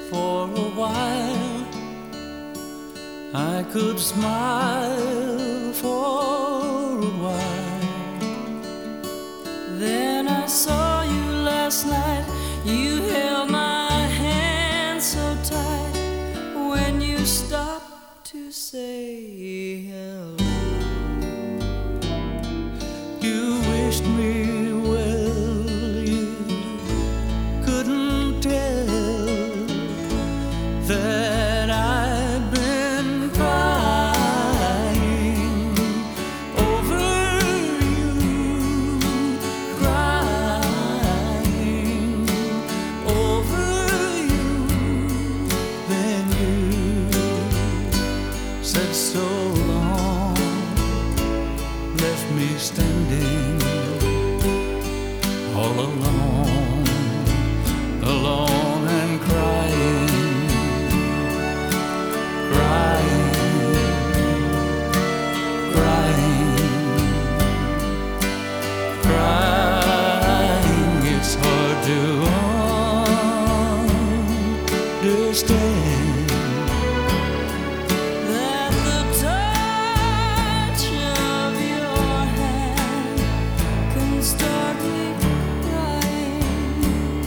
for a while. I could smile for a while. Then I saw you last night. You held my hand so tight when you stopped to say hello. You wished me well, you couldn't tell that I'd been crying over you, crying over you. Then you said so long, left me standing all alone, alone and crying, crying, crying, crying. It's hard to understand that the touch of your hand can start me crying.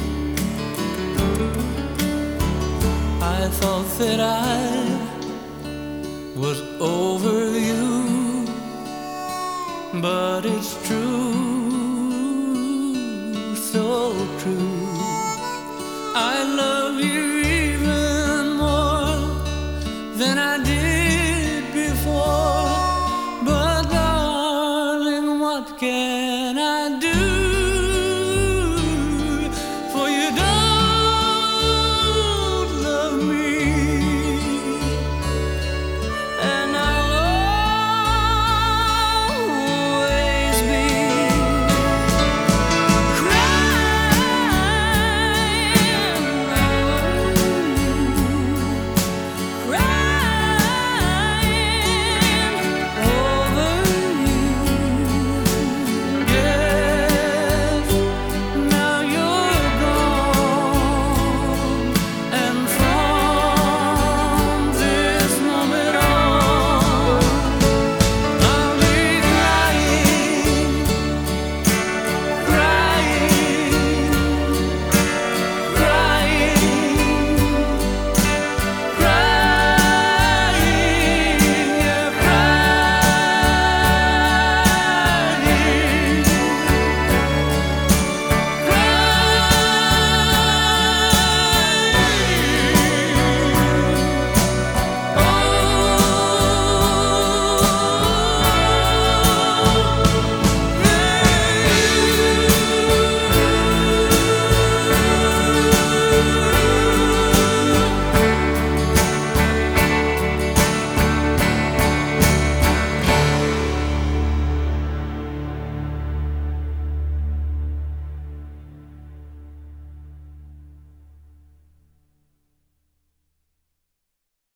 I thought that I was over you, but it's true.